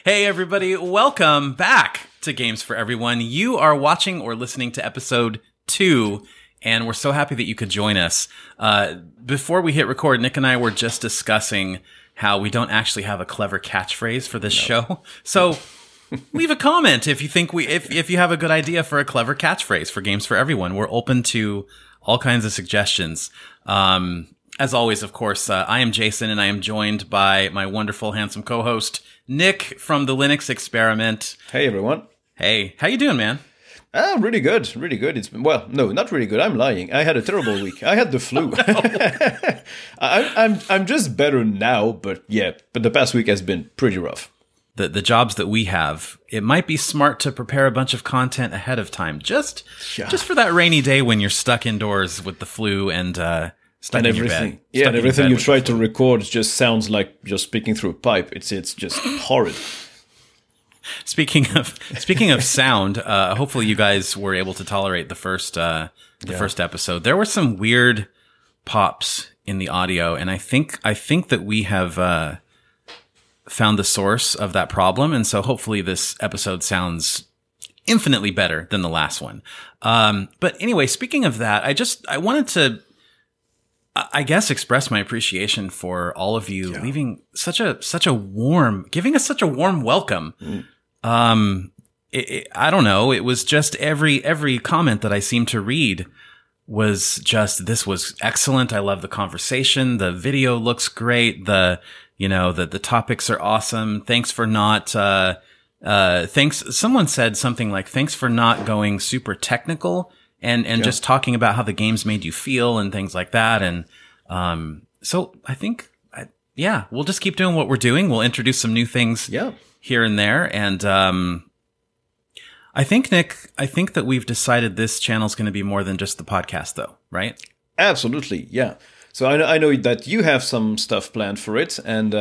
Hey, everybody. Welcome back to Games for Everyone. You are watching or listening to episode 2, and we're so happy that you could join us. Before we hit record, Nick and I were just discussing how we don't actually have a clever catchphrase for this show. So leave a comment if you think if you have a good idea for a clever catchphrase for Games for Everyone. We're open to all kinds of suggestions. As always, of course, I am Jason, and I am joined by my wonderful, handsome co-host, Nick from the Linux Experiment. Hey, everyone. Hey, how you doing, man? Really good, really good. It's been, well, no, not really good. I'm lying. I had a terrible week. I had the flu. I'm just better now, but the past week has been pretty rough. The jobs that we have, it might be smart to prepare a bunch of content ahead of time, just for that rainy day when you're stuck indoors with the flu and stuck in your bed. Yeah, and everything you try to record just sounds like you're speaking through a pipe. It's just horrid. Speaking of sound, hopefully you guys were able to tolerate the first episode. There were some weird pops in the audio, and I think that we have found the source of that problem, and so hopefully this episode sounds infinitely better than the last one. But anyway, speaking of that, I wanted to, I guess, express my appreciation for all of you leaving giving us such a warm welcome. I don't know. It was just every comment that I seemed to read was just, this was excellent. I love the conversation. The video looks great. The topics are awesome. Thanks for not, someone said something like, thanks for not going super technical and just talking about how the games made you feel and things like that. And, so I think, we'll just keep doing what we're doing. We'll introduce some new things here and there. And, I think that we've decided this channel is going to be more than just the podcast though, right? Absolutely. Yeah. So I know that you have some stuff planned for it. And,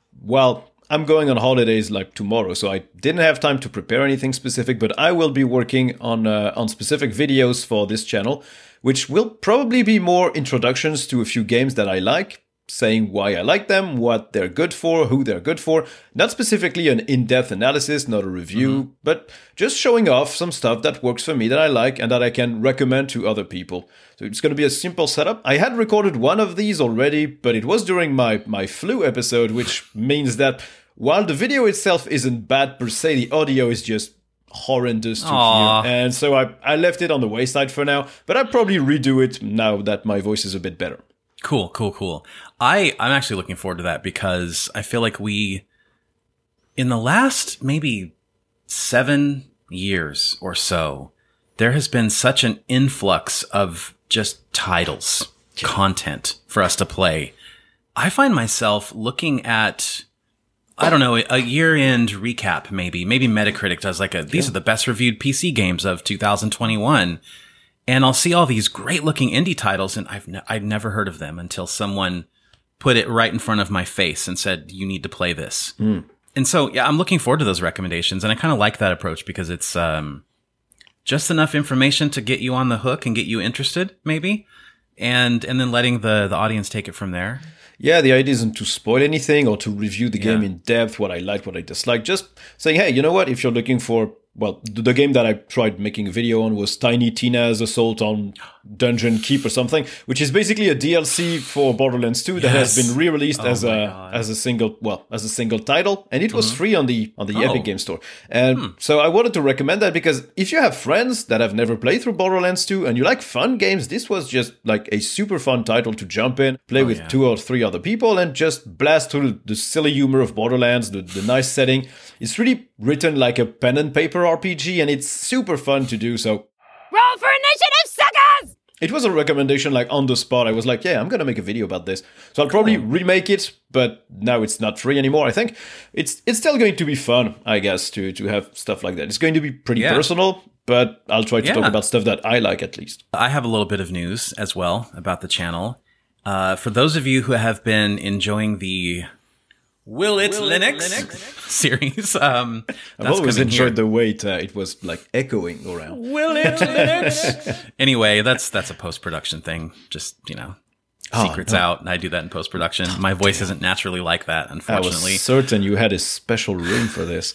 I'm going on holidays like tomorrow, so I didn't have time to prepare anything specific, but I will be working on specific videos for this channel, which will probably be more introductions to a few games that I like, saying why I like them, what they're good for, who they're good for. Not specifically an in-depth analysis, not a review, but just showing off some stuff that works for me, that I like, and that I can recommend to other people. So it's going to be a simple setup. I had recorded one of these already, but it was during my flu episode, which means that while the video itself isn't bad per se, the audio is just horrendous to hear. And so I left it on the wayside for now, but I'll probably redo it now that my voice is a bit better. Cool. I'm actually looking forward to that because I feel like in the last maybe 7 years or so, there has been such an influx of just titles, content for us to play. I find myself looking at, I don't know, a year-end recap maybe Metacritic does like these are the best reviewed PC games of 2021. And I'll see all these great looking indie titles, and I'd never heard of them until someone put it right in front of my face and said, you need to play this. And so, I'm looking forward to those recommendations. And I kind of like that approach because it's, just enough information to get you on the hook and get you interested maybe. And then letting the audience take it from there. Yeah, the idea isn't to spoil anything or to review the game in depth, what I like, what I dislike. Just saying, hey, you know what? If you're looking for, the game that I tried making a video on was Tiny Tina's Assault on Dungeon Keep or something, which is basically a DLC for Borderlands 2 that has been re-released as a single title, and it was free on the Epic Game Store. And so I wanted to recommend that because if you have friends that have never played through Borderlands 2 and you like fun games, this was just like a super fun title to jump in, play with 2 or 3 other people, and just blast through the silly humor of Borderlands, the nice setting. It's really written like a pen and paper RPG, and it's super fun to do. So roll for initiative, suckers! It was a recommendation like on the spot. I was like, I'm going to make a video about this. So I'll probably remake it, but now it's not free anymore. I think it's still going to be fun, I guess, to have stuff like that. It's going to be pretty personal, but I'll try to talk about stuff that I like at least. I have a little bit of news as well about the channel. For those of you who have been enjoying the Will It Linux series. I've always enjoyed the way it was like echoing around. Will It Linux? Anyway, that's a post-production thing. Just, secrets out, and I do that in post-production. My voice isn't naturally like that, unfortunately. I was certain you had a special room for this.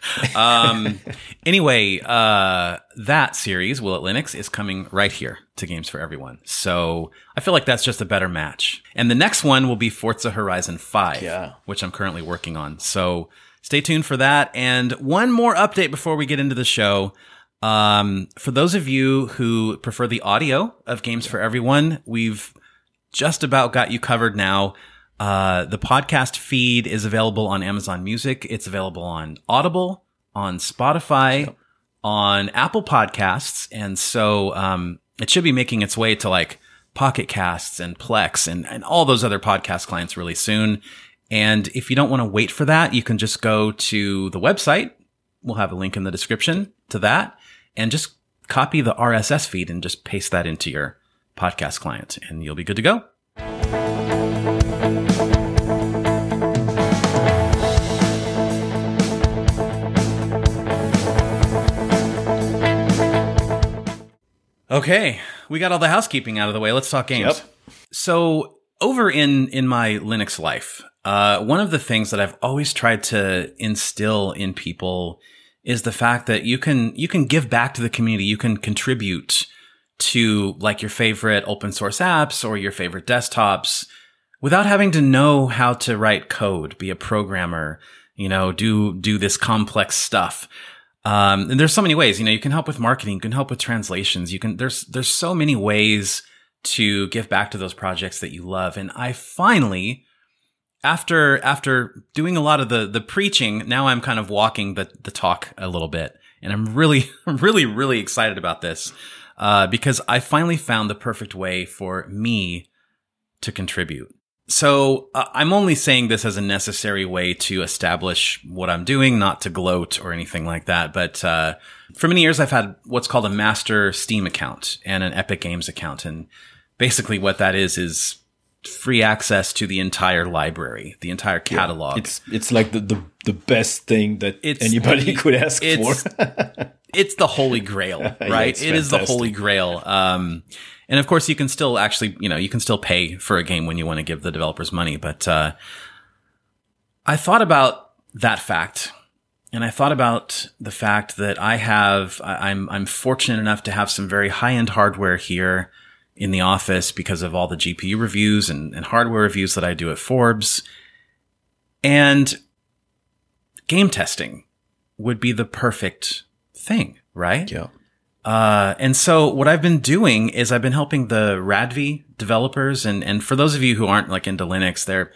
Anyway, that series, Will It Linux, is coming right here to Games for Everyone. So I feel like that's just a better match. And the next one will be Forza Horizon 5, which I'm currently working on. So stay tuned for that. And one more update before we get into the show. For those of you who prefer the audio of Games for Everyone, we've just about got you covered now. The podcast feed is available on Amazon Music. It's available on Audible, on Spotify, on Apple Podcasts. And so, it should be making its way to like Pocket Casts and Plex and all those other podcast clients really soon. And if you don't want to wait for that, you can just go to the website. We'll have a link in the description to that and just copy the RSS feed and just paste that into your podcast client and you'll be good to go. Okay, we got all the housekeeping out of the way. Let's talk games. Yep. So over in my Linux life, one of the things that I've always tried to instill in people is the fact that you can give back to the community. You can contribute to like your favorite open source apps or your favorite desktops without having to know how to write code, be a programmer, do this complex stuff. And there's so many ways, you can help with marketing, you can help with translations. There's so many ways to give back to those projects that you love. And I finally, after doing a lot of the preaching, now I'm kind of walking the talk a little bit. And I'm really, really excited about this, because I finally found the perfect way for me to contribute. So I'm only saying this as a necessary way to establish what I'm doing, not to gloat or anything like that. But for many years, I've had what's called a master Steam account and an Epic Games account. And basically what that is free access to the entire library, the entire catalog. Yeah, it's like the best thing that anybody could ask for. It's the holy grail, right? Yeah, it is the holy grail. And of course, you can still actually, you can still pay for a game when you want to give the developers money. But I thought about that fact, and I thought about the fact that I'm fortunate enough to have some very high-end hardware here in the office because of all the GPU reviews and hardware reviews that I do at Forbes. And game testing would be the perfect thing, right? Yeah. And so what I've been doing is I've been helping the Radvi developers. And for those of you who aren't like into Linux, they're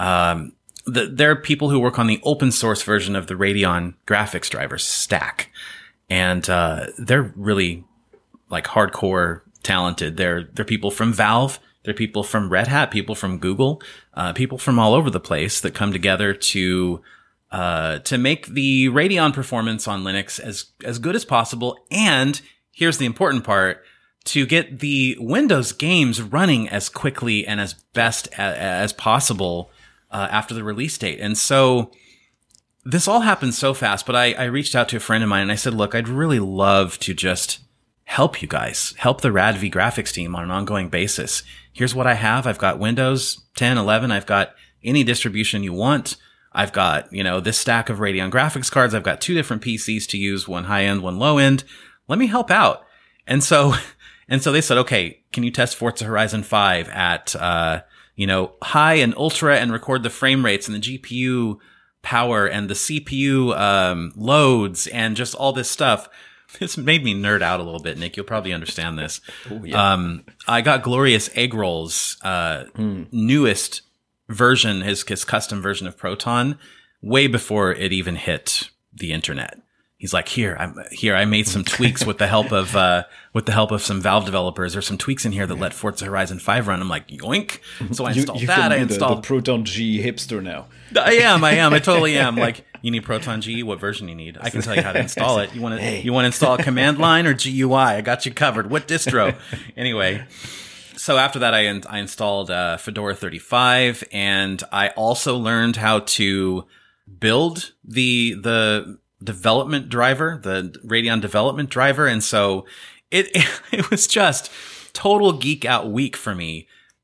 people who work on the open source version of the Radeon graphics driver stack. And, they're really like hardcore talented. They're people from Valve. They're people from Red Hat, people from Google, people from all over the place that come together to make the Radeon performance on Linux as good as possible. And here's the important part, to get the Windows games running as quickly and as best as possible after the release date. And so this all happened so fast, but I reached out to a friend of mine and I said, look, I'd really love to just help you guys, help the Radvi graphics team on an ongoing basis. Here's what I have. I've got Windows 10, 11. I've got any distribution you want. I've got, this stack of Radeon graphics cards. I've got 2 different PCs to use, one high end, one low end. Let me help out. And so they said, okay, can you test Forza Horizon 5 at, high and ultra and record the frame rates and the GPU power and the CPU, loads and just all this stuff. It's made me nerd out a little bit, Nick. You'll probably understand this. Oh, yeah. I got Glorious Eggroll's, newest version, his custom version of Proton, way before it even hit the internet. He's like, I made some tweaks with the help of some Valve developers. There's some tweaks in here that let Forza Horizon 5 run. I'm like, yoink. So I installed that. I installed the Proton G hipster now. I am. I totally am. Like, you need Proton G? What version you need? I can tell you how to install it. You want to install a command line or GUI? I got you covered. What distro? Anyway. So after that, I installed Fedora 35, and I also learned how to build the development driver, the Radeon development driver. And so it was just total geek out week for me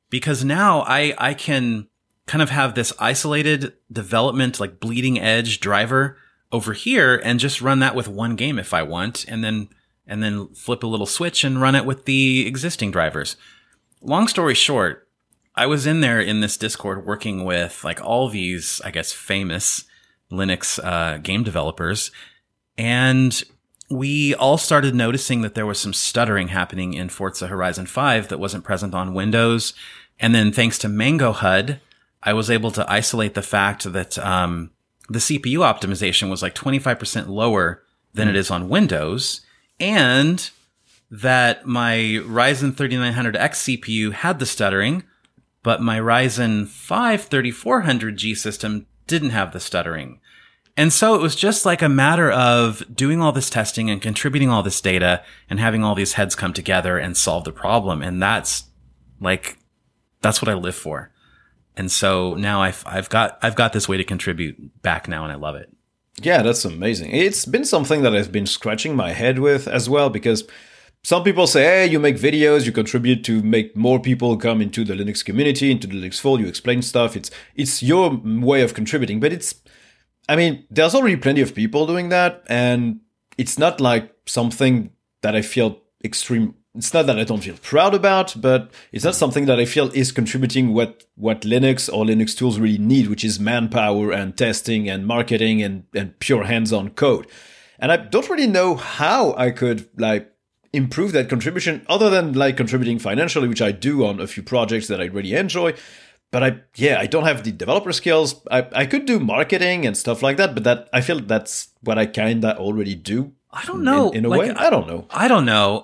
because now I can kind of have this isolated development, like bleeding edge driver over here and just run that with one game if I want, and then flip a little switch and run it with the existing drivers. Long story short, I was in there in this Discord working with like all these, I guess, famous Linux game developers, and we all started noticing that there was some stuttering happening in Forza Horizon 5 that wasn't present on Windows. And then thanks to Mango HUD, I was able to isolate the fact that the CPU optimization was like 25% lower than it is on Windows, and that my Ryzen 3900X CPU had the stuttering, but my Ryzen 5 3400G system didn't have the stuttering. And so it was just like a matter of doing all this testing and contributing all this data and having all these heads come together and solve the problem. And that's what I live for. And so now I've got this way to contribute back now, and I love it. Yeah, that's amazing. It's been something that I've been scratching my head with as well, because some people say, hey, you make videos, you contribute to make more people come into the Linux community, into the Linux fold, you explain stuff. It's your way of contributing, but there's already plenty of people doing that, and it's not like something that I feel it's not that I don't feel proud about, but it's not something that I feel is contributing what Linux or Linux tools really need, which is manpower and testing and marketing and pure hands-on code. And I don't really know how I could improve that contribution other than contributing financially, which I do on a few projects that I really enjoy. But I don't have the developer skills. I could do marketing and stuff like that, but I feel that's what I kind of already do. I don't know. In a way, I don't know. I don't know.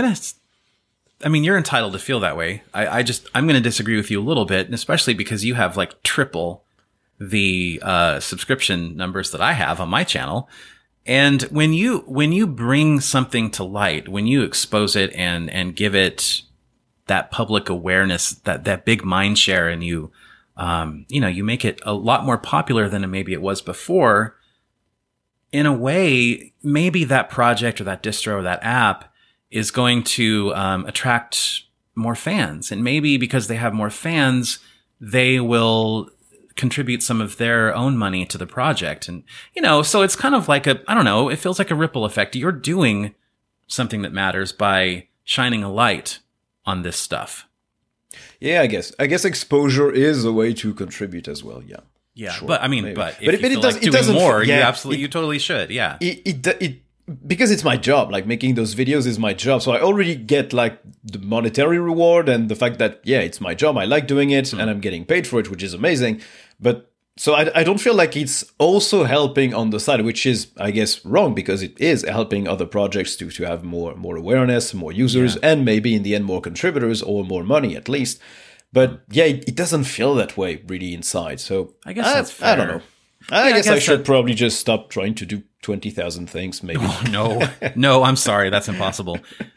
You're entitled to feel that way. I'm going to disagree with you a little bit, and especially because you have triple the subscription numbers that I have on my channel. And when you bring something to light, when you expose it and give it that public awareness, that big mind share, and you make it a lot more popular than maybe it was before, in a way, maybe that project or that distro or that app is going to attract more fans. And maybe because they have more fans, they will contribute some of their own money to the project. And, so it's kind of like it feels like a ripple effect. You're doing something that matters by shining a light on this stuff. Yeah, I guess exposure is a way to contribute as well. Yeah. Yeah, sure, but it doesn't more. You totally should. Yeah. Because it's my job, making those videos is my job. So I already get the monetary reward and the fact that, it's my job. I like doing it and I'm getting paid for it, which is amazing. But so I don't feel like it's also helping on the side, which is, I guess, wrong, because it is helping other projects to have more awareness, more users, and maybe in the end, more contributors or more money at least. But it doesn't feel that way really inside. So I guess that's fair. I don't know. I guess I should probably just stop trying to do 20,000 things, maybe. Oh, no, I'm sorry. That's impossible.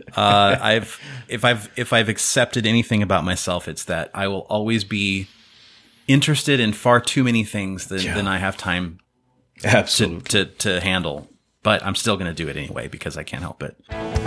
If I've accepted anything about myself, it's that I will always be interested in far too many things than I have time to handle. But I'm still going to do it anyway because I can't help it.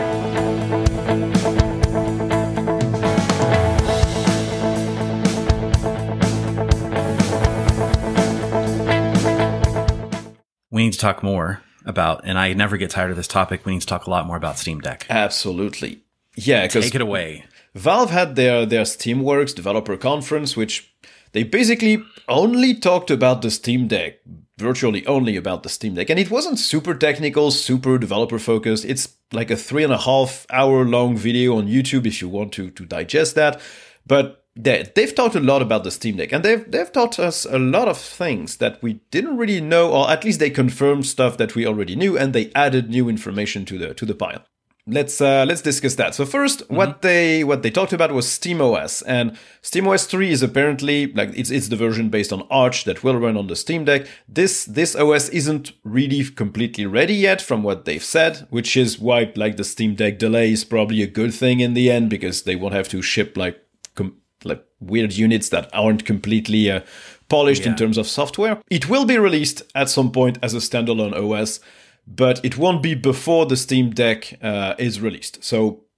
We need to talk more about, and I never get tired of this topic, we need to talk a lot more about Steam Deck. Absolutely. Yeah, take it away. Valve had their Steamworks developer conference, which they basically only talked about the Steam Deck, virtually only about the Steam Deck. And it wasn't super technical, super developer focused. It's like a 3.5 hour long video on YouTube if you want to digest that. But they've talked a lot about the Steam Deck, and they've taught us a lot of things that we didn't really know, or at least they confirmed stuff that we already knew, and they added new information to the pile. Let's discuss that. So first, what they talked about was SteamOS, and SteamOS 3 is apparently it's the version based on Arch that will run on the Steam Deck. This OS isn't really completely ready yet, from what they've said, which is why the Steam Deck delay is probably a good thing in the end, because they won't have to ship weird units that aren't completely polished in terms of software. It will be released at some point as a standalone OS, but it won't be before the Steam Deck is released. So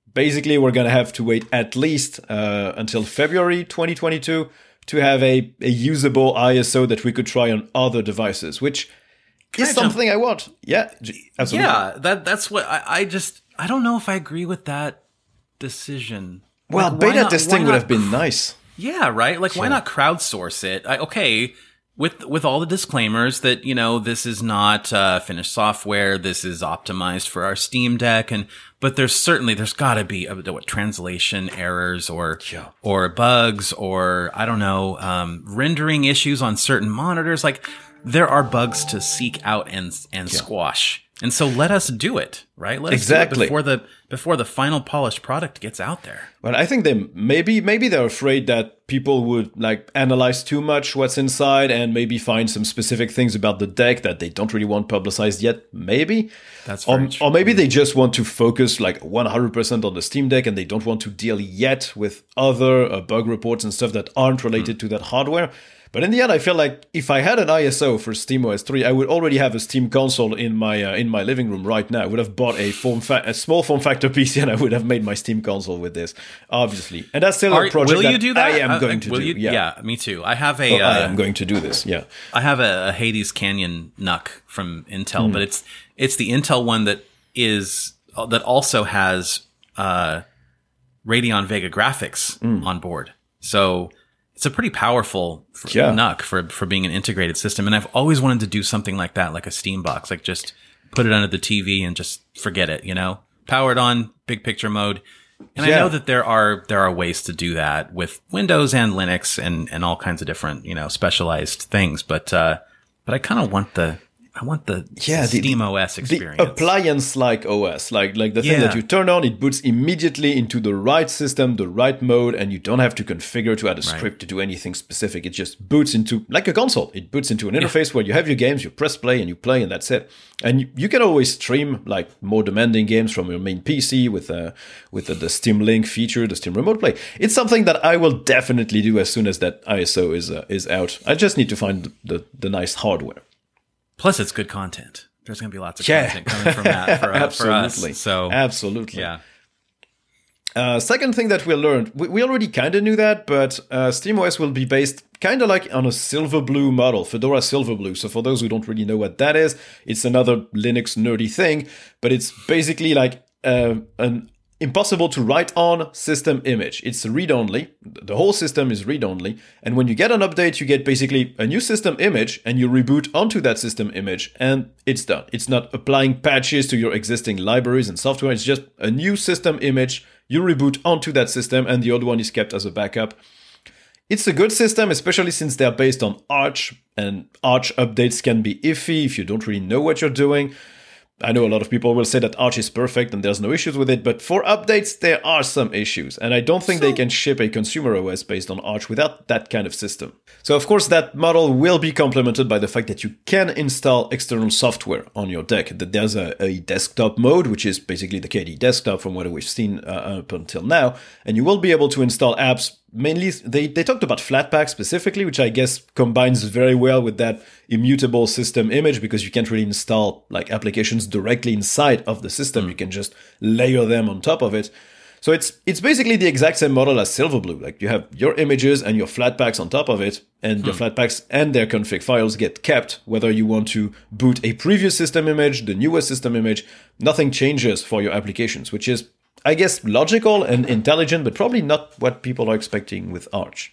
basically we're going to have to wait at least until February 2022 to have a usable ISO that we could try on other devices, which is something I want. Yeah, absolutely. Yeah, that's what I don't know if I agree with that decision. Well, beta testing would have been nice. Yeah, right? Like, why not crowdsource it? Okay, with all the disclaimers that, this is not finished software, this is optimized for our Steam Deck, but there's got to be translation errors or bugs or, I don't know, rendering issues on certain monitors. Like, there are bugs to seek out and squash. And so let us do it, right? Let us do it before the final polished product gets out there. Well, I think maybe they're afraid that people would analyze too much what's inside and maybe find some specific things about the deck that they don't really want publicized yet. Maybe that's very true. Or maybe they just want to focus 100% on the Steam Deck and they don't want to deal yet with other bug reports and stuff that aren't related to that hardware. But in the end, I feel like if I had an ISO for SteamOS 3, I would already have a Steam console in my living room right now. I would have bought a small form factor PC, and I would have made my Steam console with this, obviously. And that's still a project will you do that? I am going to do. Yeah, me too. I have I am going to do this. Yeah, I have a Hades Canyon NUC from Intel, but it's the Intel one that also has Radeon Vega graphics on board. So it's a pretty powerful NUC for being an integrated system. And I've always wanted to do something like that, like a Steam box, like just put it under the TV and just forget it, power it on, big picture mode. And I know that there are ways to do that with Windows and Linux and all kinds of different, specialized things. But I kind of want the Steam OS experience. The appliance-like OS, like the thing that you turn on, it boots immediately into the right system, the right mode, and you don't have to configure to add a script to do anything specific. It just boots into, like a console. It boots into an interface where you have your games, you press play and you play, and that's it. And you can always stream more demanding games from your main PC with the Steam Link feature, the Steam Remote Play. It's something that I will definitely do as soon as that ISO is out. I just need to find the nice hardware. Plus, it's good content. There's going to be lots of content coming from that for us. So, absolutely. Yeah. Second thing that we learned, we already kind of knew that, but SteamOS will be based kind of on a Silverblue model, Fedora Silverblue. So for those who don't really know what that is, it's another Linux nerdy thing, but it's basically an impossible to write on system image. It's read-only. The whole system is read-only. And when you get an update, you get basically a new system image and you reboot onto that system image and it's done. It's not applying patches to your existing libraries and software. It's just a new system image. You reboot onto that system and the old one is kept as a backup. It's a good system, especially since they're based on Arch, and Arch updates can be iffy if you don't really know what you're doing. I know a lot of people will say that Arch is perfect and there's no issues with it, but for updates, there are some issues. And I don't think they can ship a consumer OS based on Arch without that kind of system. So of course, that model will be complemented by the fact that you can install external software on your deck. That there's a desktop mode, which is basically the KDE desktop from what we've seen up until now. And you will be able to install apps. Mainly, they talked about Flatpak specifically, which I guess combines very well with that immutable system image because you can't really install applications directly inside of the system. You can just layer them on top of it. So it's basically the exact same model as Silverblue. You have your images and your Flatpaks on top of it, and your Flatpaks and their config files get kept, whether you want to boot a previous system image, the newest system image, nothing changes for your applications, which is, I guess, logical and intelligent, but probably not what people are expecting with Arch.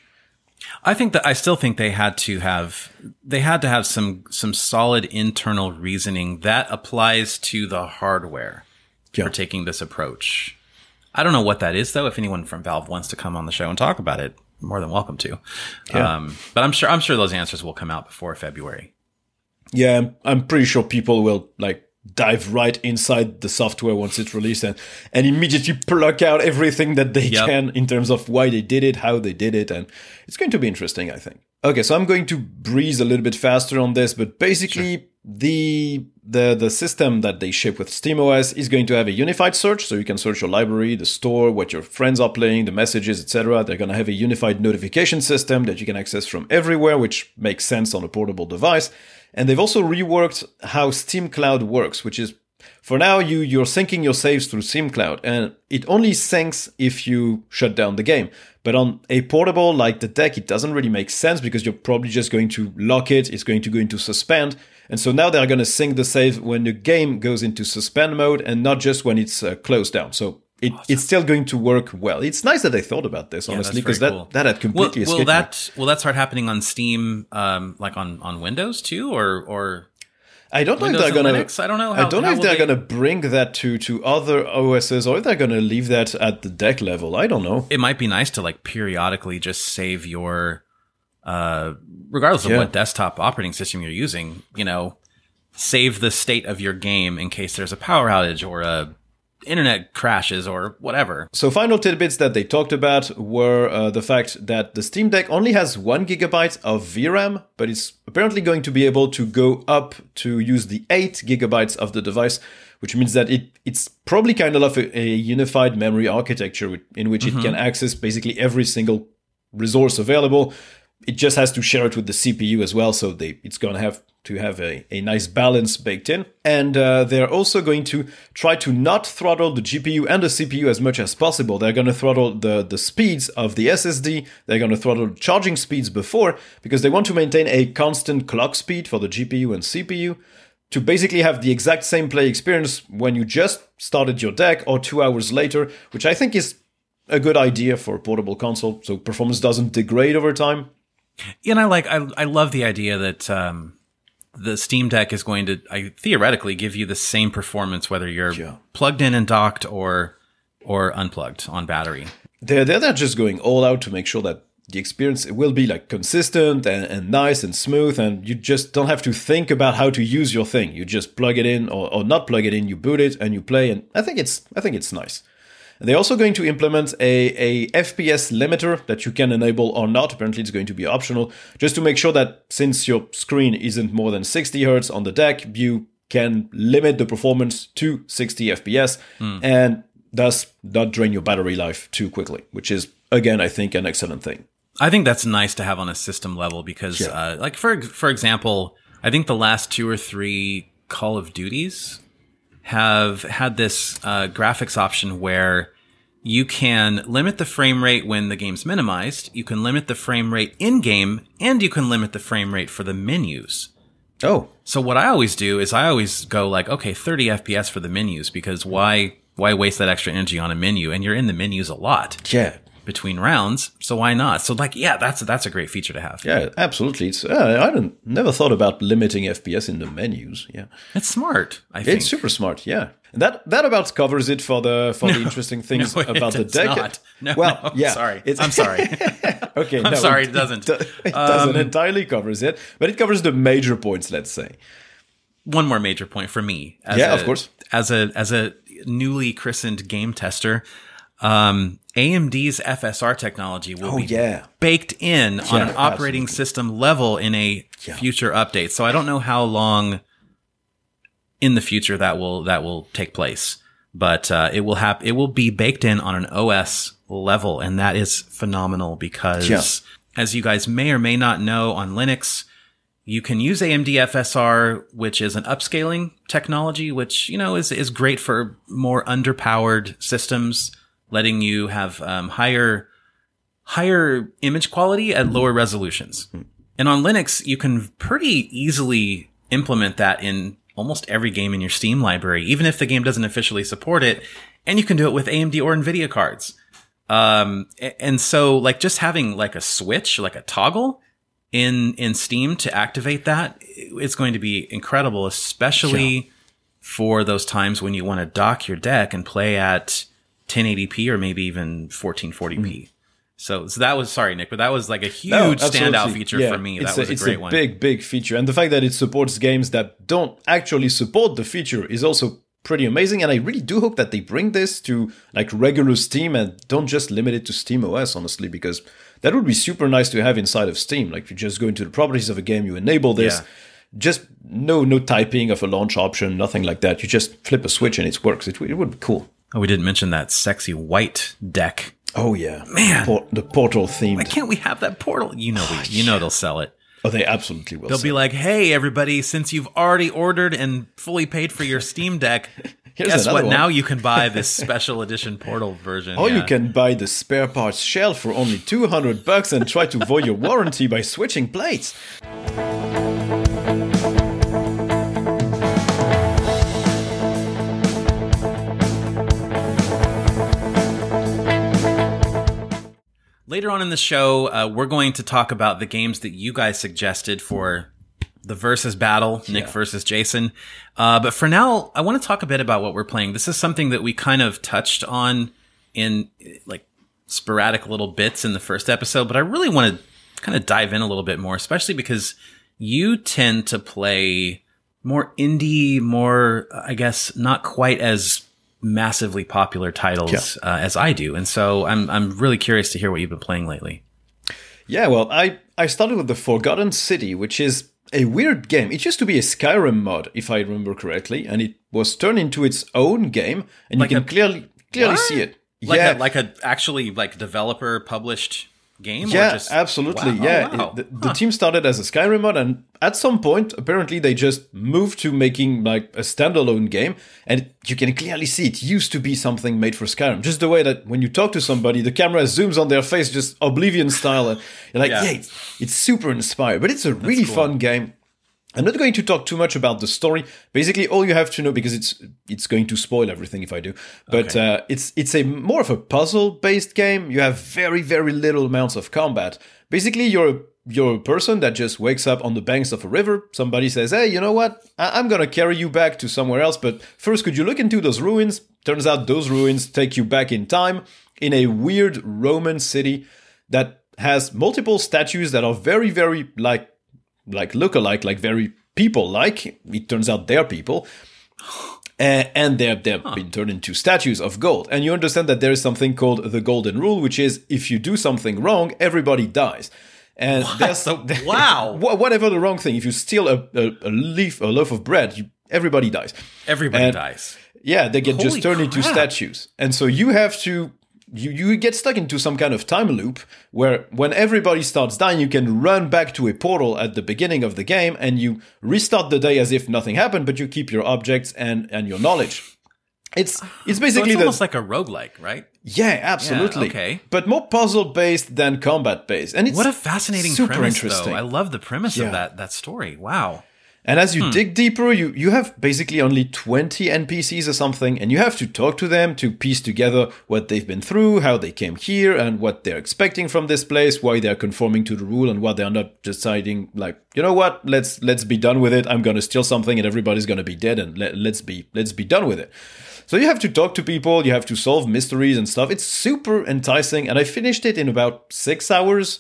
I still think they had to have some solid internal reasoning that applies to the hardware for taking this approach. I don't know what that is though. If anyone from Valve wants to come on the show and talk about it, more than welcome to. But I'm sure those answers will come out before February. Yeah, I'm pretty sure people will dive right inside the software once it's released and immediately pluck out everything that they can in terms of why they did it, how they did it, and it's going to be interesting, I think. Okay, so I'm going to breeze a little bit faster on this, but basically the system that they ship with SteamOS is going to have a unified search, so you can search your library, the store, what your friends are playing, the messages, etc. They're going to have a unified notification system that you can access from everywhere, which makes sense on a portable device. And they've also reworked how Steam Cloud works, which is For now, you're syncing your saves through SteamCloud, and it only syncs if you shut down the game. But on a portable like the deck, it doesn't really make sense because you're probably just going to lock it. It's going to go into suspend. And so now they're going to sync the save when the game goes into suspend mode and not just when it's closed down. So it's still going to work well. It's nice that they thought about this, honestly, because that had completely escaped me. Will that start happening on Steam, like on Windows too, or I don't know Windows if they're going to. Linux? I don't know. I don't know if they're going to bring that to other OSs or if they're going to leave that at the deck level. I don't know. It might be nice to like periodically just save your, regardless of what desktop operating system you're using, save the state of your game in case there's a power outage or a internet crashes or whatever. So final tidbits that they talked about were the fact that the Steam Deck only has 1 gigabyte of VRAM, but it's apparently going to be able to go up to use the 8 gigabytes of the device, which means that it's probably kind of like a unified memory architecture in which it can access basically every single resource available. It just has to share it with the CPU as well, so it's going to have a nice balance baked in. And they're also going to try to not throttle the GPU and the CPU as much as possible. They're going to throttle the speeds of the SSD. They're going to throttle charging speeds before, because they want to maintain a constant clock speed for the GPU and CPU to basically have the exact same play experience when you just started your deck or 2 hours later, which I think is a good idea for a portable console, so performance doesn't degrade over time. And I love the idea that the Steam Deck is going to theoretically give you the same performance whether you're plugged in and docked or unplugged on battery. They're just going all out to make sure that the experience will be like consistent and nice and smooth, and you just don't have to think about how to use your thing. You just plug it in or not plug it in, you boot it and you play, and I think it's nice. They're also going to implement a FPS limiter that you can enable or not. Apparently it's going to be optional, just to make sure that since your screen isn't more than 60 Hz on the deck, you can limit the performance to 60 FPS and thus not drain your battery life too quickly, which is, again, I think an excellent thing. I think that's nice to have on a system level because, like for example, I think the last 2 or 3 Call of Duties have had this graphics option where you can limit the frame rate when the game's minimized, you can limit the frame rate in-game, and you can limit the frame rate for the menus. Oh. So what I always do is I always go like, okay, 30 FPS for the menus, because why waste that extra energy on a menu? And you're in the menus a lot. Yeah. Between rounds, so why not? So that's a great feature to have. Yeah, absolutely. It's I never thought about limiting FPS in the menus. Yeah, it's smart. I think it's super smart. Yeah, and that about covers it for the interesting things about the deck. Not. No, well, no, yeah, sorry. I'm sorry. Okay, I'm sorry. It doesn't. It doesn't entirely covers it, but it covers the major points. Let's say one more major point for me. Of course. As a newly christened game tester. AMD's FSR technology will be baked in on an operating system level in a future update. So I don't know how long in the future that will take place, but it will be baked in on an OS level, and that is phenomenal because as you guys may or may not know, on Linux you can use AMD FSR, which is an upscaling technology, which is great for more underpowered systems, letting you have higher image quality at lower resolutions. And on Linux, you can pretty easily implement that in almost every game in your Steam library, even if the game doesn't officially support it. And you can do it with AMD or NVIDIA cards. And so like just having like a switch, like a toggle in Steam to activate that, it's going to be incredible, especially for those times when you want to dock your deck and play at 1080p or maybe even 1440p. So that was, sorry, Nick, but that was like a huge standout feature for me. That was a great one. It's a big feature. And the fact that it supports games that don't actually support the feature is also pretty amazing. And I really do hope that they bring this to like regular Steam and don't just limit it to SteamOS, honestly, because that would be super nice to have inside of Steam. Like you just go into the properties of a game, you enable this, just no typing of a launch option, nothing like that. You just flip a switch and it works. It would be cool. Oh, we didn't mention that sexy white deck. Oh yeah, man, the Portal theme. Why can't we have that Portal? You know they'll sell it. Oh, they absolutely will. They'll be like, hey, everybody, since you've already ordered and fully paid for your Steam Deck, guess what? One. Now you can buy this special edition Portal version. Or you can buy the spare parts shelf for only $200 and try to void your warranty by switching plates. Later on in the show, we're going to talk about the games that you guys suggested for the versus battle, Nick versus Jason. But for now, I want to talk a bit about what we're playing. This is something that we kind of touched on in like sporadic little bits in the first episode, but I really want to kind of dive in a little bit more, especially because you tend to play more indie, more, I guess, not quite as massively popular titles as I do. And so I'm really curious to hear what you've been playing lately. Yeah, well, I started with The Forgotten City, which is a weird game. It used to be a Skyrim mod, if I remember correctly, and it was turned into its own game, and like you can clearly see it. Like a actually like developer published game? Yeah, or just, absolutely. Wow. Yeah, Oh, wow. the team started as a Skyrim mod, and at some point, apparently, they just moved to making like a standalone game, and you can clearly see it used to be something made for Skyrim. Just the way that when you talk to somebody, the camera zooms on their face, just Oblivion style, and you're like, it's super inspired. But it's a really fun game. I'm not going to talk too much about the story. Basically, all you have to know, because it's going to spoil everything if I do, but it's a more of a puzzle-based game. You have very, very little amounts of combat. Basically, you're a person that just wakes up on the banks of a river. Somebody says, hey, you know what? I'm going to carry you back to somewhere else, but first, could you look into those ruins? Turns out those ruins take you back in time in a weird Roman city that has multiple statues that are very, very like look-alike, like very people-like. It turns out they're people. And they've been turned into statues of gold. And you understand that there is something called the Golden Rule, which is if you do something wrong, everybody dies. And wow. Whatever the wrong thing, if you steal a loaf of bread, everybody dies. Everybody dies. Yeah, they get just turned into crap. statues. And so you have to... You get stuck into some kind of time loop where when everybody starts dying, you can run back to a portal at the beginning of the game and you restart the day as if nothing happened, but you keep your objects and your knowledge. It's basically so it's almost like a roguelike, right? Yeah, absolutely. Yeah, okay. But more puzzle-based than combat-based. And it's what a fascinating super premise, interesting. though. I love the premise of that story. Wow. And as you dig deeper, you have basically only 20 NPCs or something, and you have to talk to them to piece together what they've been through, how they came here, and what they're expecting from this place, why they're conforming to the rule, and what they're not deciding, like, you know what, let's be done with it, I'm gonna steal something and everybody's gonna be dead, and let's be done with it. So you have to talk to people, you have to solve mysteries and stuff. It's super enticing, and I finished it in about 6 hours.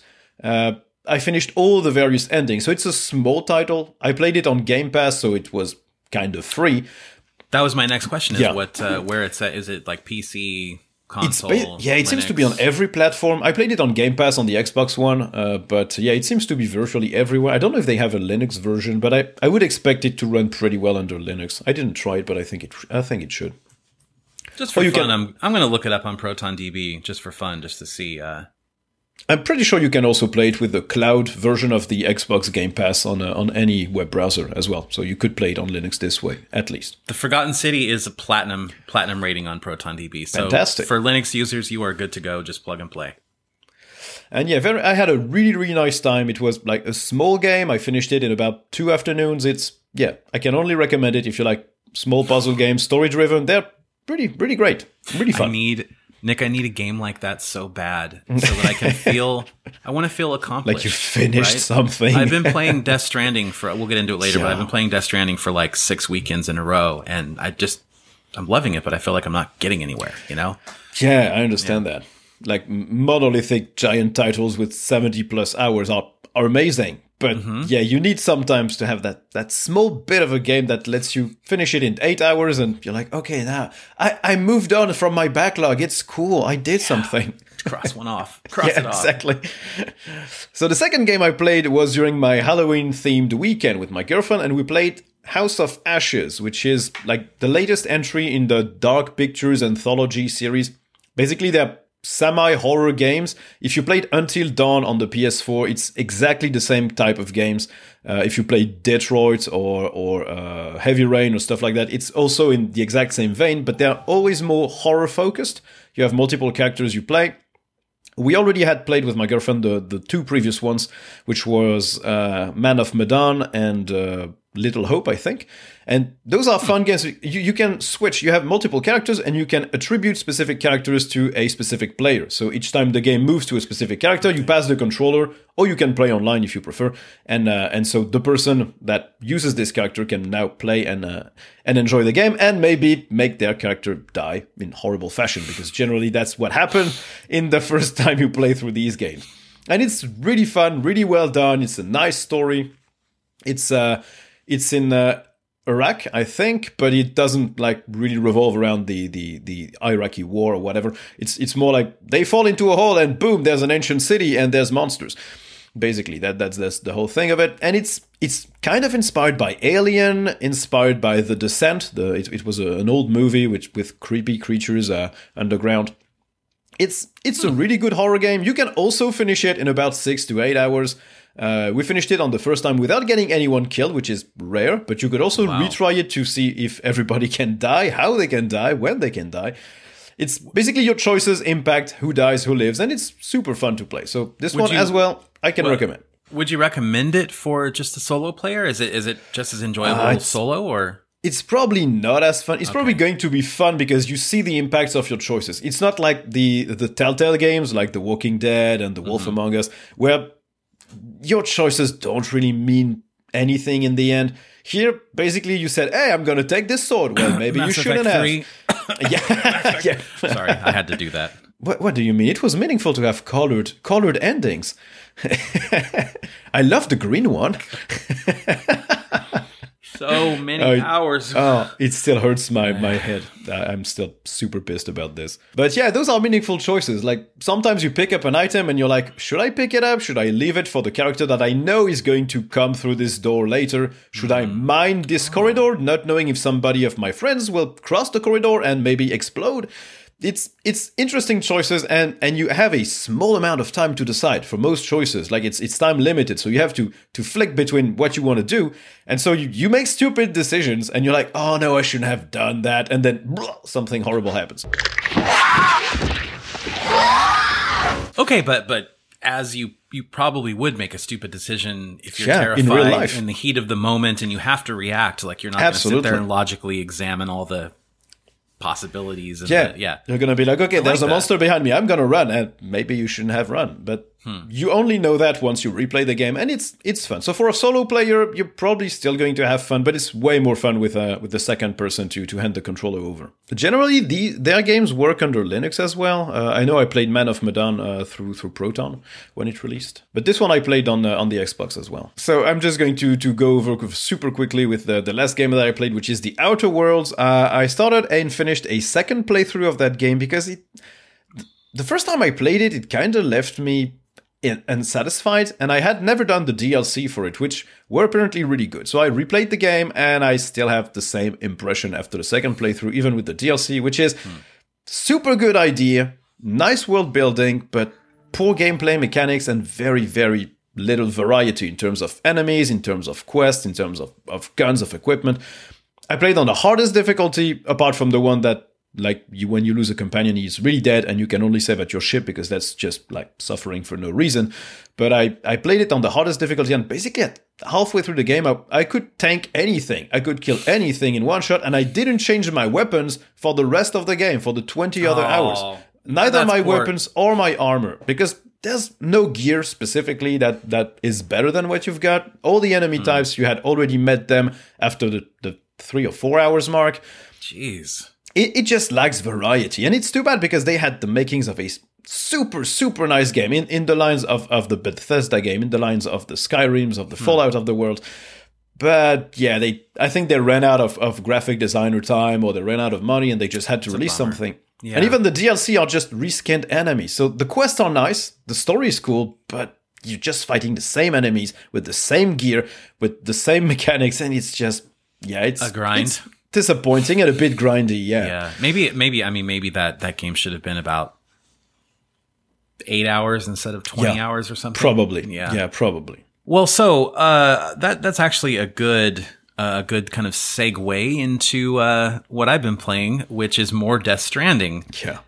I finished all the various endings. So it's a small title. I played it on Game Pass, so it was kind of free. That was my next question, is where it's at. Is it like PC, console, it seems to be on every platform. I played it on Game Pass on the Xbox One, but yeah, it seems to be virtually everywhere. I don't know if they have a Linux version, but I would expect it to run pretty well under Linux. I didn't try it, but I think it should. Just for fun, I'm going to look it up on ProtonDB just for fun, just to see... I'm pretty sure you can also play it with the cloud version of the Xbox Game Pass on any web browser as well. So you could play it on Linux this way, at least. The Forgotten City is a platinum rating on ProtonDB. So fantastic. For Linux users, you are good to go. Just plug and play. And yeah, I had a really, really nice time. It was like a small game. I finished it in about 2 afternoons. I can only recommend it if you like small puzzle games, story-driven. They're pretty great. Really fun. Nick, I need a game like that so bad, so that I can feel. I want to feel accomplished. Like you finished something. I've been playing Death Stranding we'll get into it later, but I've been playing Death Stranding for like 6 weekends in a row, and I'm loving it, but I feel like I'm not getting anywhere, you know? Yeah, I understand that. Like monolithic giant titles with 70 plus hours are amazing. But yeah, you need sometimes to have that small bit of a game that lets you finish it in 8 hours, and you're like, okay, now I moved on from my backlog. It's cool. I did something. Cross one off. Cross it off. Exactly. So the second game I played was during my Halloween-themed weekend with my girlfriend, and we played House of Ashes, which is like the latest entry in the Dark Pictures anthology series. Basically, they're semi-horror games. If you played Until Dawn on the PS4, it's exactly the same type of games. If you play Detroit or Heavy Rain or stuff like that, it's also in the exact same vein, but they're always more horror-focused. You have multiple characters you play. We already had played with my girlfriend the two previous ones, which was Man of Medan and Little Hope, I think. And those are fun games. You can switch. You have multiple characters, and you can attribute specific characters to a specific player. So each time the game moves to a specific character, you pass the controller, or you can play online if you prefer. And so the person that uses this character can now play and enjoy the game, and maybe make their character die in horrible fashion, because generally that's what happened in the first time you play through these games. And it's really fun, really well done. It's a nice story. It's in Iraq, I think, but it doesn't like really revolve around the Iraqi war or whatever. It's more like they fall into a hole and boom, there's an ancient city and there's monsters. Basically, that's the whole thing of it. And it's kind of inspired by Alien, inspired by The Descent. It was an old movie with creepy creatures underground. It's a really good horror game. You can also finish it in about 6 to 8 hours. We finished it on the first time without getting anyone killed, which is rare, but you could also retry it to see if everybody can die, how they can die, when they can die. It's basically your choices impact who dies, who lives, and it's super fun to play. So this one as well, I can recommend. Would you recommend it for just a solo player? Is it just as enjoyable solo, or? It's probably not as fun. It's probably going to be fun because you see the impacts of your choices. It's not like the Telltale games like The Walking Dead and The Wolf Among Us, where your choices don't really mean anything in the end. Here, basically, you said, hey, I'm going to take this sword. Well, maybe you shouldn't have. Yeah. Sorry, I had to do that. What do you mean? It was meaningful to have colored endings. I love the green one. So many hours. Oh, it still hurts my head. I'm still super pissed about this. But yeah, those are meaningful choices. Like, sometimes you pick up an item and you're like, should I pick it up? Should I leave it for the character that I know is going to come through this door later? Should I mine this corridor, not knowing if somebody of my friends will cross the corridor and maybe explode? It's interesting choices, and you have a small amount of time to decide for most choices. Like it's time limited, so you have to flick between what you want to do, and so you make stupid decisions, and you're like, oh no, I shouldn't have done that, and then something horrible happens. Okay, but as you probably would make a stupid decision if you're terrified in real life, in the heat of the moment, and you have to react. Like you're not going to sit there and logically examine all the possibilities. And you're gonna be like, okay, there's a monster behind me, I'm gonna run, and maybe you shouldn't have run, but you only know that once you replay the game, and it's fun. So for a solo player, you're probably still going to have fun, but it's way more fun with the second person to hand the controller over. Generally, their games work under Linux as well. I know I played Man of Medan through Proton when it released, but this one I played on the Xbox as well. So I'm just going to go over super quickly with the last game that I played, which is The Outer Worlds. I started and finished a second playthrough of that game because the first time I played it, it kind of left me unsatisfied, and I had never done the DLC for it, which were apparently really good. So I replayed the game, and I still have the same impression after the second playthrough, even with the DLC, which is super good idea, nice world building, but poor gameplay mechanics and very, very little variety in terms of enemies, in terms of quests, in terms of guns, of equipment. I played on the hardest difficulty, apart from the one that, like, when you lose a companion, he's really dead and you can only save at your ship, because that's just like suffering for no reason. But I played it on the hardest difficulty, and basically at halfway through the game, I could tank anything. I could kill anything in one shot, and I didn't change my weapons for the rest of the game, for the 20 other hours. Neither my weapons or my armor, because there's no gear specifically that is better than what you've got. All the enemy types, you had already met them after the 3 or 4 hours mark. Jeez. It just lacks variety, and it's too bad because they had the makings of a super, super nice game in the lines of the Bethesda game, in the lines of the Skyrims, of the Fallout of the world. But yeah, I think they ran out of graphic designer time, or they ran out of money, and they just had to release something. Yeah. And even the DLC are just reskinned enemies. So the quests are nice, the story is cool, but you're just fighting the same enemies with the same gear, with the same mechanics, and it's just, it's a grind. It's disappointing and a bit grindy, Yeah. Maybe that game should have been about 8 hours instead of 20 hours or something. Probably. Yeah. Yeah, probably. Well, so that's actually a good kind of segue into what I've been playing, which is more Death Stranding. Yeah.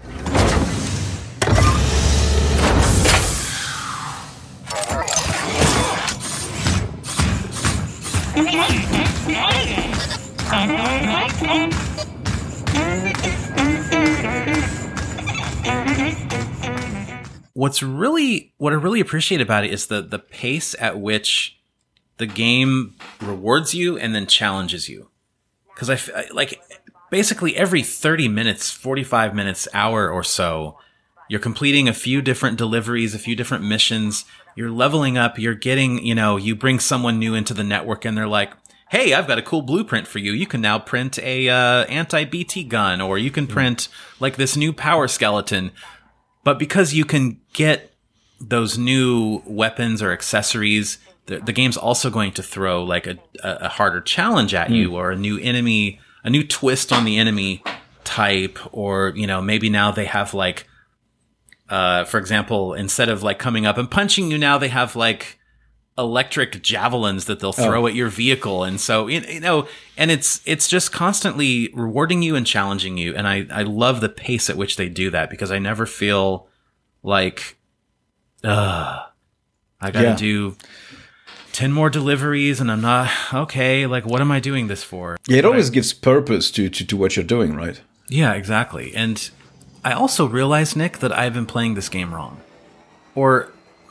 What I really appreciate about it is the pace at which the game rewards you and then challenges you. Because like basically every 30 minutes, 45 minutes, hour or so, you're completing a few different deliveries, a few different missions. You're leveling up. You're getting, you bring someone new into the network and they're like, hey, I've got a cool blueprint for you. You can now print a anti-BT gun, or you can print like this new power skeleton. But because you can get those new weapons or accessories, the game's also going to throw like a harder challenge at you, or a new enemy, a new twist on the enemy type, or, maybe now they have like, for example, instead of like coming up and punching you, now they have like electric javelins that they'll throw at your vehicle. And so, and it's just constantly rewarding you and challenging you. And I love the pace at which they do that, because I never feel like, I gotta do 10 more deliveries and I'm not, okay, like what am I doing this for? Yeah, it always gives purpose to what you're doing, right? Yeah, exactly. And I also realized, Nick, that I've been playing this game wrong. Or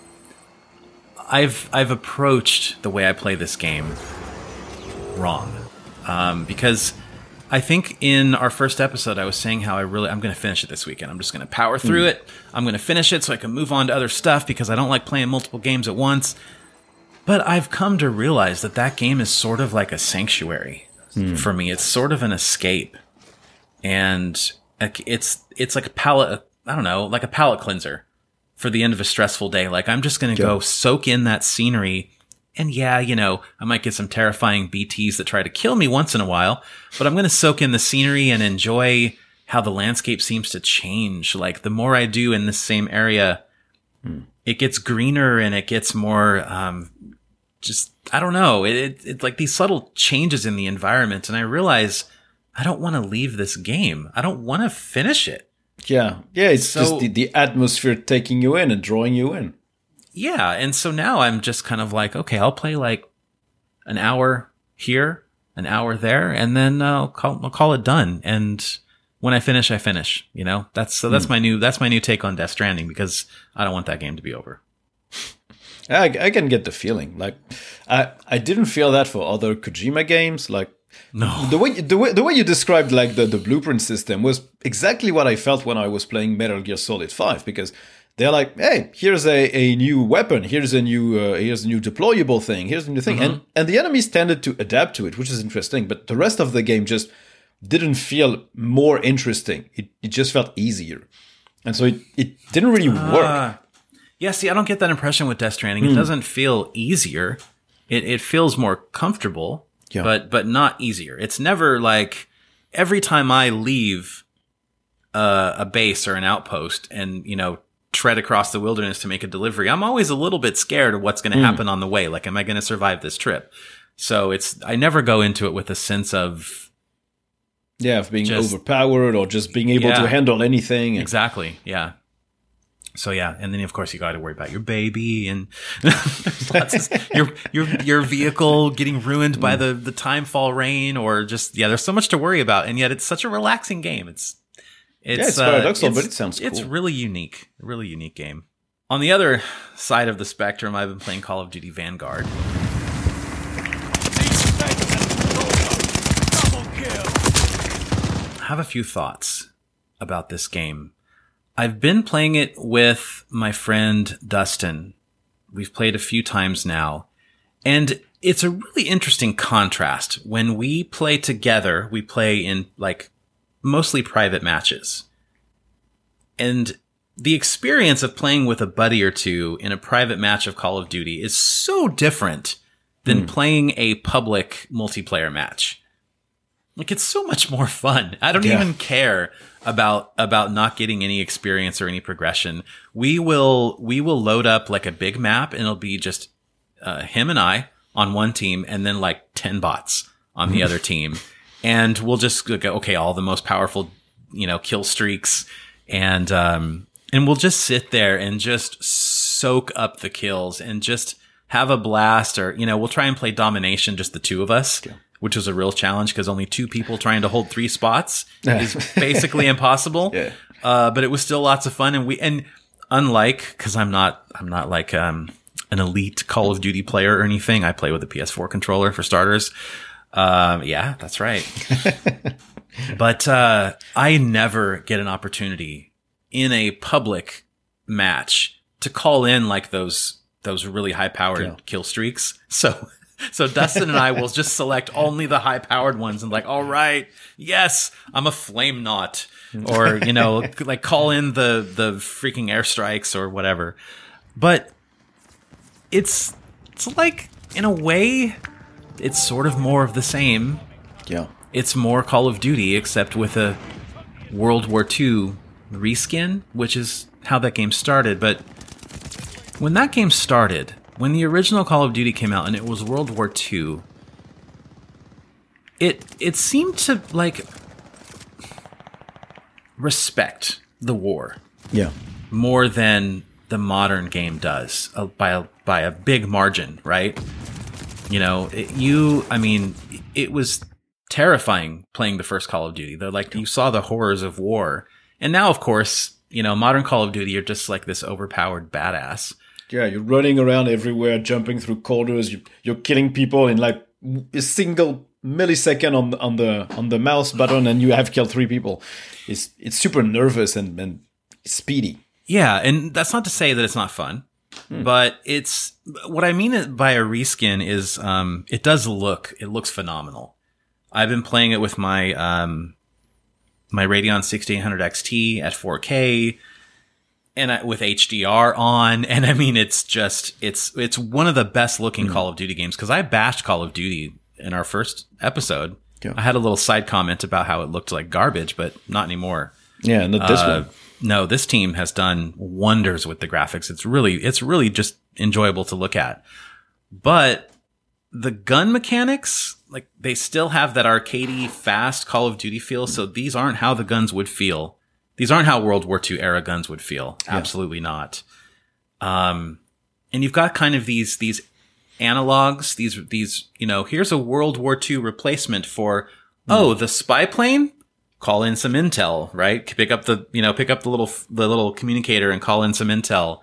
I've approached the way I play this game wrong, because I think in our first episode I was saying how I'm going to finish it this weekend. I'm just going to power through it. I'm going to finish it so I can move on to other stuff, because I don't like playing multiple games at once. But I've come to realize that game is sort of like a sanctuary for me. It's sort of an escape, and it's like a palate. I don't know, like a palate cleanser for the end of a stressful day. Like, I'm just going to go soak in that scenery. And yeah, I might get some terrifying BTs that try to kill me once in a while, but I'm going to soak in the scenery and enjoy how the landscape seems to change. Like, the more I do in this same area, it gets greener and it gets more, I don't know. It's like these subtle changes in the environment. And I realize I don't want to leave this game. I don't want to finish it. Yeah. Yeah. It's just the atmosphere taking you in and drawing you in. Yeah. And so now I'm just kind of like, okay, I'll play like an hour here, an hour there, and then I'll call it done. And when I finish, I finish, that's my new take on Death Stranding, because I don't want that game to be over. I can get the feeling. Like, I didn't feel that for other Kojima games. Like, no, the way you described like the blueprint system was exactly what I felt when I was playing Metal Gear Solid 5, because they're like, hey, here's a new weapon, here's a new deployable thing, here's a new thing, and the enemies tended to adapt to it, which is interesting. But the rest of the game just didn't feel more interesting. It just felt easier, and so it didn't really work. Yeah, see, I don't get that impression with Death Stranding. It doesn't feel easier. It feels more comfortable, but not easier. It's never like every time I leave a base or an outpost and, tread across the wilderness to make a delivery, I'm always a little bit scared of what's going to happen on the way. Like, am I going to survive this trip? So I never go into it with a sense of... Yeah, of being overpowered or just being able to handle anything. Exactly, yeah. So yeah, and then of course you got to worry about your baby and your vehicle getting ruined by the timefall rain, or just there's so much to worry about, and yet it's such a relaxing game. It's paradoxical, but it sounds cool. It's a really unique game. On the other side of the spectrum, I've been playing Call of Duty Vanguard. I have a few thoughts about this game. I've been playing it with my friend Dustin. We've played a few times now, and it's a really interesting contrast. When we play together, we play in like mostly private matches. And the experience of playing with a buddy or two in a private match of Call of Duty is so different than playing a public multiplayer match. Like, it's so much more fun. I don't even care about not getting any experience or any progression. We will load up like a big map, and it'll be just him and I on one team, and then like 10 bots on the other team. And we'll just go, okay, all the most powerful, kill streaks. And we'll just sit there and just soak up the kills and just have a blast. Or, we'll try and play domination, just the two of us, which was a real challenge because only two people trying to hold 3 spots is basically impossible. Yeah. But it was still lots of fun. And unlike, cause I'm not like, an elite Call of Duty player or anything. I play with a PS4 controller for starters. Yeah, that's right. But I never get an opportunity in a public match to call in like those really high powered kill streaks. So Dustin and I will just select only the high powered ones and like, all right, yes, I'm a flame knot, or like call in the freaking airstrikes or whatever. But it's like, in a way, it's sort of more of the same. Yeah. It's more Call of Duty, except with a World War II reskin, which is how that game started. But when that game started, when the original Call of Duty came out and it was World War II, it seemed to, like, respect the war. Yeah. More than the modern game does, by a big margin, right? It was terrifying playing the first Call of Duty. They're like, you saw the horrors of war. And now, of course, modern Call of Duty, you're just like this overpowered badass. Yeah, you're running around everywhere, jumping through corridors. You're killing people in like a single millisecond on the mouse button, and you have killed 3 people. It's super nervous and speedy. Yeah, and that's not to say that it's not fun. But it's what I mean by a reskin is it looks phenomenal. I've been playing it with my my Radeon 6800 XT at 4K and with HDR on, and I mean it's one of the best looking Call of Duty games, because I bashed Call of Duty in our first episode. Yeah. I had a little side comment about how it looked like garbage, but not anymore. Yeah, not this one. No, this team has done wonders with the graphics. It's really just enjoyable to look at. But the gun mechanics, like, they still have that arcadey, fast Call of Duty feel. So these aren't how the guns would feel. These aren't how World War II era guns would feel. Yeah. Absolutely not. And you've got kind of these analogs, these, here's a World War II replacement for, the spy plane. Call in some intel, right? Pick up the little communicator and call in some intel.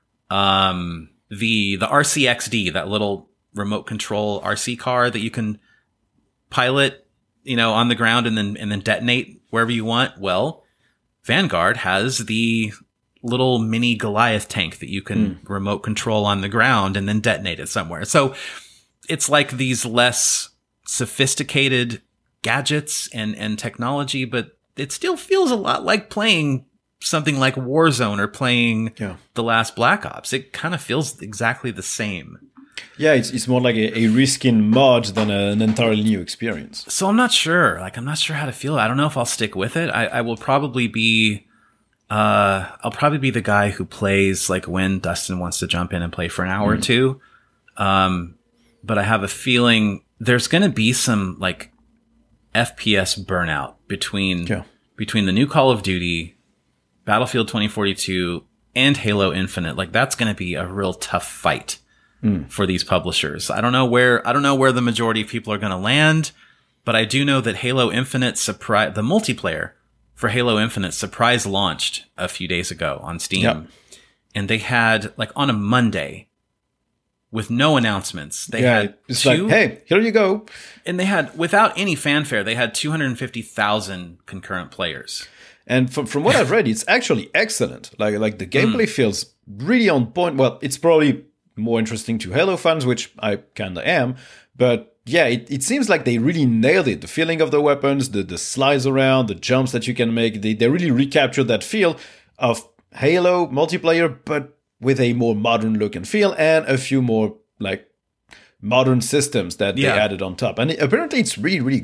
The RCXD, that little remote control RC car that you can pilot, on the ground and then detonate wherever you want. Well, Vanguard has the little mini Goliath tank that you can remote control on the ground and then detonate it somewhere. So it's like these less sophisticated gadgets and technology, but it still feels a lot like playing something like Warzone or playing the last Black Ops. It kind of feels exactly the same. Yeah, it's more like a reskin mod than an entirely new experience. So I'm not sure. I'm not sure how to feel. I don't know if I'll stick with it. I will probably be I'll probably be the guy who plays like when Dustin wants to jump in and play for an hour or two. But I have a feeling there's going to be some like FPS burnout between the new Call of Duty, Battlefield 2042, and Halo Infinite. Like, that's going to be a real tough fight for these publishers. I don't know where the majority of people are going to land, but I do know that Halo Infinite the multiplayer for Halo Infinite surprise launched a few days ago on Steam, and they had, like, on a Monday, with no announcements. They had it's like, hey, here you go. And they had, without any fanfare, they had 250,000 concurrent players. And from what I've read, it's actually excellent. Like the gameplay feels really on point. Well, it's probably more interesting to Halo fans, which I kind of am. But yeah, it seems like they really nailed it. The feeling of the weapons, the slides around, the jumps that you can make. They really recaptured that feel of Halo multiplayer, but with a more modern look and feel, and a few more like modern systems that they added on top. And apparently it's really, really good.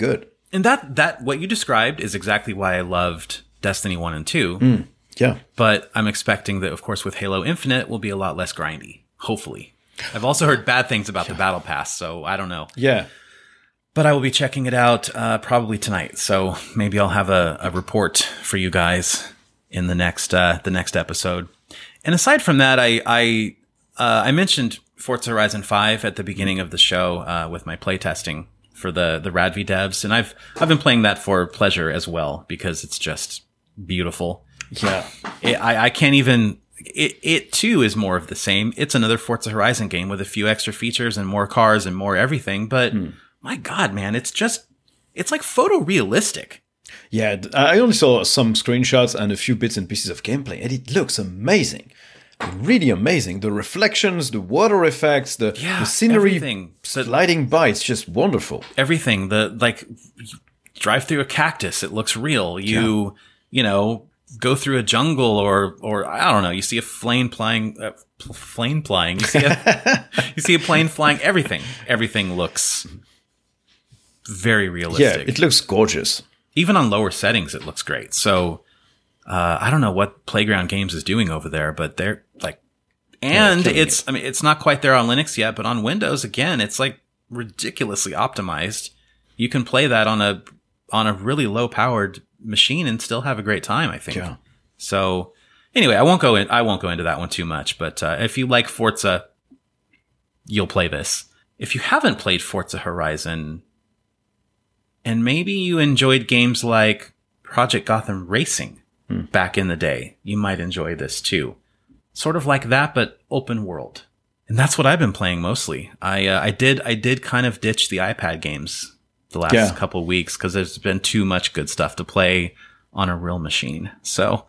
And that what you described is exactly why I loved Destiny 1 and 2. Yeah. But I'm expecting that, of course, with Halo Infinite, will be a lot less grindy. Hopefully. I've also heard bad things about the Battle Pass, so I don't know. Yeah. But I will be checking it out probably tonight. So maybe I'll have a report for you guys in the next episode. And aside from that, I mentioned Forza Horizon 5 at the beginning of the show with my playtesting for the Radv devs, and I've been playing that for pleasure as well because it's just beautiful. Yeah. I can't even. It too is more of the same. It's another Forza Horizon game with a few extra features and more cars and more everything. But my God, man, it's like photorealistic. Yeah, I only saw some screenshots and a few bits and pieces of gameplay, and it looks amazing. Really amazing. The reflections, the water effects, the scenery everything. sliding by. It's just wonderful. Everything. You drive through a cactus. It looks real. You know, go through a jungle or I don't know. You see a plane flying. You see a plane flying. Everything looks very realistic. Yeah, it looks gorgeous. Even on lower settings, it looks great. So I don't know what Playground Games is doing over there, but they're like, and it's not quite there on Linux yet, but on Windows, again, it's like ridiculously optimized. You can play that on a really low powered machine and still have a great time, I think. Yeah. So anyway, I won't go into that one too much, but if you like Forza, you'll play this. If you haven't played Forza Horizon, and maybe you enjoyed games like Project Gotham Racing back in the day, you might enjoy this too. Sort of like that, but open world. And that's what I've been playing mostly. I did kind of ditch the iPad games the last couple weeks because there's been too much good stuff to play on a real machine. So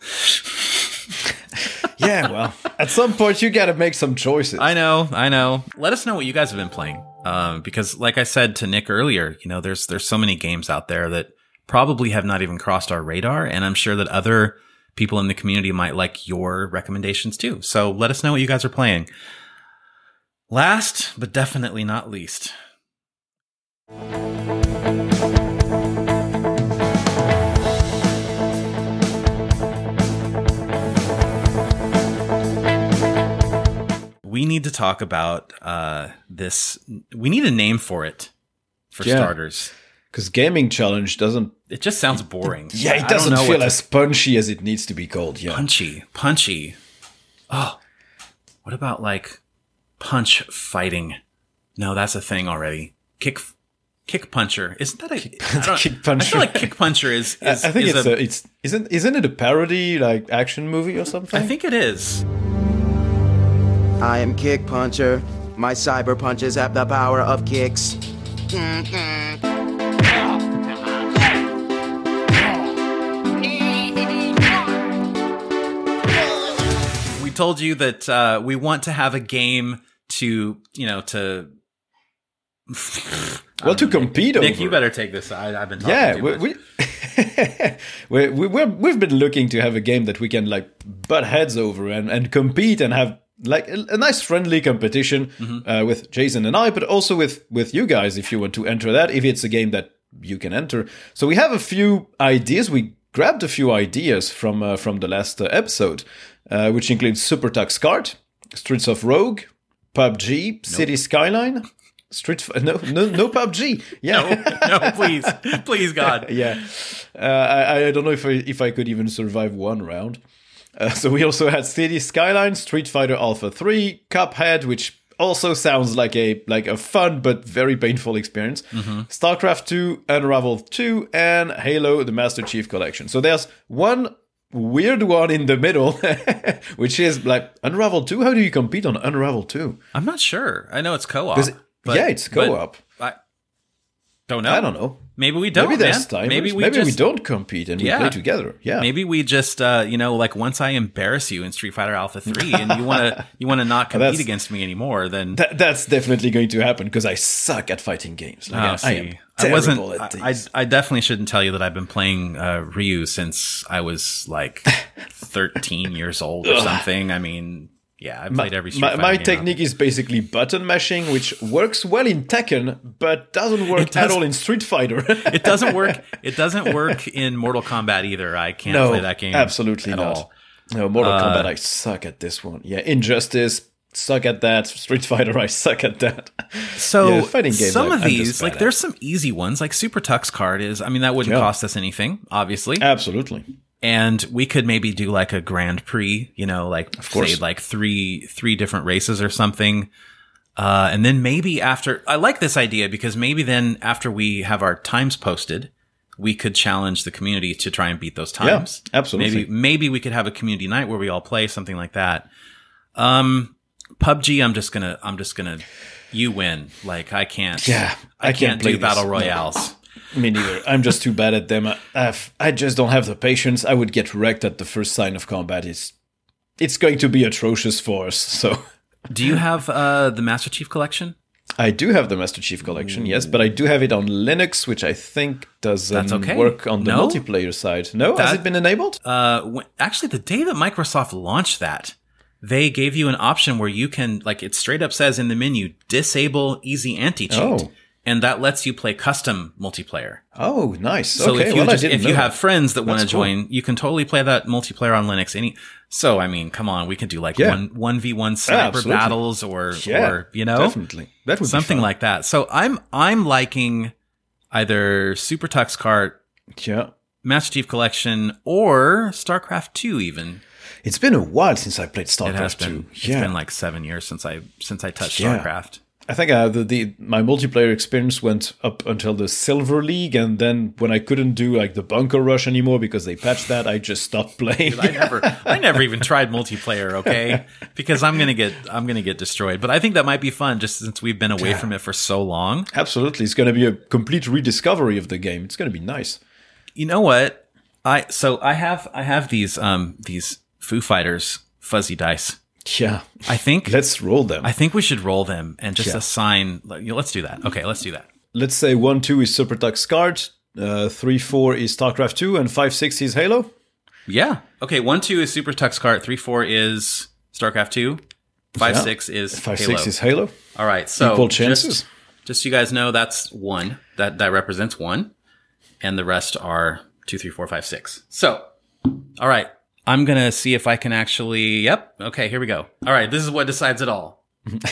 yeah, well, at some point you got to make some choices. I know. Let us know what you guys have been playing. Because like I said to Nick earlier, you know, there's so many games out there that probably have not even crossed our radar. And I'm sure that other people in the community might like your recommendations too. So let us know what you guys are playing. Last, but definitely not least. We need to talk about this. We need a name for it, for starters. Because Gaming Challenge doesn't... It just sounds boring. It doesn't feel as punchy as it needs to be called. Yeah. Punchy. Oh, what about like punch fighting? No, that's a thing already. Kick puncher. Isn't that a kick puncher? I feel like kick puncher is I think isn't it a parody like action movie or something? I think it is. I am Kick Puncher. My cyber punches have the power of kicks. We told you that we want to have a game to compete over. Nick, you better take this. I've been talking too much. we've been looking to have a game that we can like butt heads over and compete and have like a nice friendly competition with Jason and I, but also with you guys if you want to enter that, if it's a game that you can enter. So we have a few ideas. We grabbed a few ideas from the last episode, which includes Super Tux Kart, Streets of Rogue, PUBG, City Skyline. No PUBG. Yeah, no, please, God. Yeah, I don't know if I could even survive one round. So we also had City Skyline, Street Fighter Alpha 3, Cuphead, which also sounds like a fun but very painful experience. StarCraft 2, Unravel 2, and Halo: The Master Chief Collection. So there's one weird one in the middle, which is like Unravel 2. How do you compete on Unravel 2? I'm not sure. I know it's co-op. It's co-op. I don't know. I don't know. Maybe we don't. Maybe there's timers. Maybe we don't compete and we play together. Yeah. Maybe we just like once I embarrass you in Street Fighter Alpha 3 and you want to not compete against me anymore, then that's definitely going to happen because I suck at fighting games. Like, I am terrible at these. I definitely shouldn't tell you that I've been playing Ryu since I was like 13 years old or something. I mean, Yeah, I played every Street Fighter my game technique is basically button mashing, which works well in Tekken, but doesn't work at all in Street Fighter. It doesn't work. It doesn't work in Mortal Kombat either. I can't play that game. Absolutely at not. all. No, Mortal Kombat, I suck at this one. Yeah, Injustice, suck at that. Street Fighter, I suck at that. So yeah, fighting games, some of I'm these, just like bad there's some easy ones, like Super Tux Card is. I mean, that wouldn't cost us anything, obviously. Absolutely. And we could maybe do like a Grand Prix, you know, like say like three different races or something. And then maybe after, I like this idea because maybe then after we have our times posted, we could challenge the community to try and beat those times. Yeah, absolutely. Maybe we could have a community night where we all play something like that. PUBG, I'm just gonna, you win. Like I can't. Yeah, I can't do play battle this. royales. Me neither. I'm just too bad at them. I just don't have the patience. I would get wrecked at the first sign of combat. It's going to be atrocious for us. So, do you have the Master Chief Collection? I do have the Master Chief Collection, yes, but I do have it on Linux, which I think doesn't work on the multiplayer side. No, has it been enabled? Actually, the day that Microsoft launched that, they gave you an option where you can, like, it straight up says in the menu, disable easy anti-cheat. Oh. And that lets you play custom multiplayer. Oh, nice. So okay, if you have friends that want to join, you can totally play that multiplayer on Linux. So, I mean, come on, we could do like 1v1 sniper battles or, you know, definitely. That would something be fun. like that. So I'm liking either Super Tux Kart, Master Chief Collection, or StarCraft 2 even. It's been a while since I played StarCraft 2. It's been like 7 years since I touched StarCraft. I think my multiplayer experience went up until the Silver League, and then when I couldn't do like the Bunker Rush anymore because they patched that, I just stopped playing. I never even tried multiplayer, okay? Because I'm gonna get destroyed. But I think that might be fun, just since we've been away from it for so long. Absolutely, it's gonna be a complete rediscovery of the game. It's gonna be nice. You know what? I have these Foo Fighters fuzzy dice. Yeah, I think let's roll them. I think we should roll them and just assign. Let's do that. Okay, let's do that. Let's say 1-2 is Super Tux Kart, 3-4 is StarCraft 2, and 5-6 is Halo. Yeah. Okay. 1-2 is Super Tux Kart. 3-4 is StarCraft 2. 5-6 is 5-6 Halo. is Halo. All right. So equal chances. Just so you guys know, that's 1. That represents 1, and the rest are 2, 3, 4, 5, 6. So, all right. I'm going to see if I can actually... Yep. Okay, here we go. All right, this is what decides it all.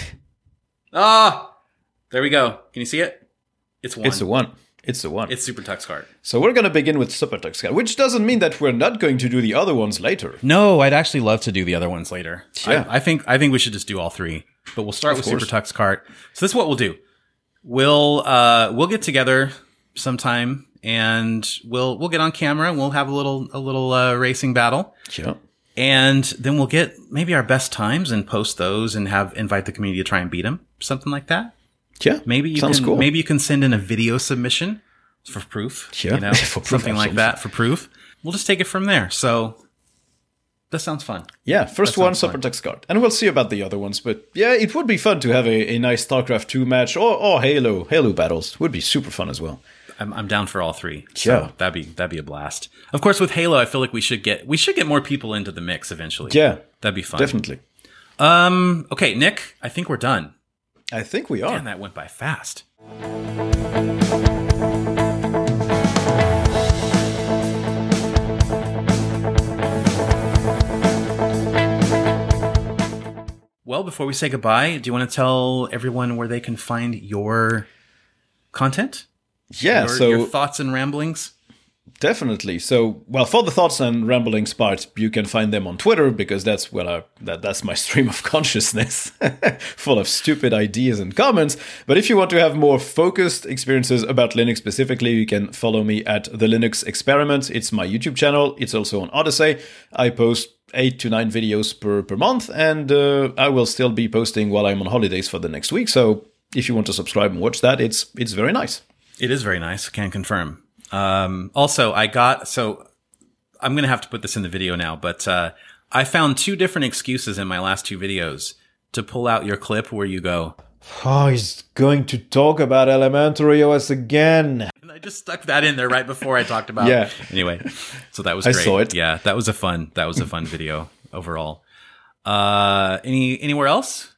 There we go. Can you see it? It's 1. It's the 1. It's the 1. It's Super Tux Kart. So we're going to begin with Super Tux Kart, which doesn't mean that we're not going to do the other ones later. No, I'd actually love to do the other ones later. Yeah. I think we should just do all 3. But we'll start with Super Tux Kart. So this is what we'll do. We'll get together sometime, and we'll get on camera and we'll have a little racing battle. Yeah. And then we'll get maybe our best times and post those and invite the community to try and beat them. Something like that. Yeah. Maybe you can send in a video submission for proof. Yeah. You know, for proof, something like that for proof. We'll just take it from there. So that sounds fun. Yeah, first one, Super Tux Kart. And we'll see about the other ones. But yeah, it would be fun to have a nice StarCraft 2 match or Halo battles. Would be super fun as well. I'm down for all 3. So that'd be a blast. Of course, with Halo, I feel like we should get more people into the mix eventually. Yeah. That'd be fun. Definitely. Okay, Nick, I think we're done. I think we are. Man, that went by fast. Well, before we say goodbye, do you want to tell everyone where they can find your content? Yeah, your thoughts and ramblings? Definitely. So, well, for the thoughts and ramblings part, you can find them on Twitter because that's that's my stream of consciousness, full of stupid ideas and comments. But if you want to have more focused experiences about Linux specifically, you can follow me at The Linux Experiment. It's my YouTube channel. It's also on Odyssey. I post 8 to 9 videos per month, and I will still be posting while I'm on holidays for the next week. So if you want to subscribe and watch that, it's very nice. It is very nice. Can confirm. Also, I'm going to have to put this in the video now, but I found 2 different excuses in my last 2 videos to pull out your clip where you go, "Oh, he's going to talk about Elementary OS again." And I just stuck that in there right before I talked about Anyway, so that was great. I saw it. Yeah, that was a fun video overall. Anywhere else?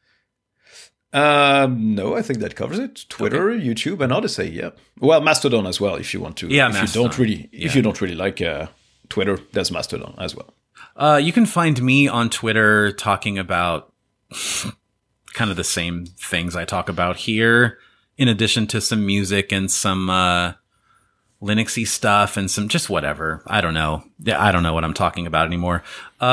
No, I think that covers it. Twitter, YouTube, and Odyssey. Yeah. Well, Mastodon as well, if you want to. Yeah, if Mastodon. If you don't really like Twitter, there's Mastodon as well. You can find me on Twitter talking about kind of the same things I talk about here, in addition to some music and some Linuxy stuff and some just whatever. I don't know. I don't know what I'm talking about anymore.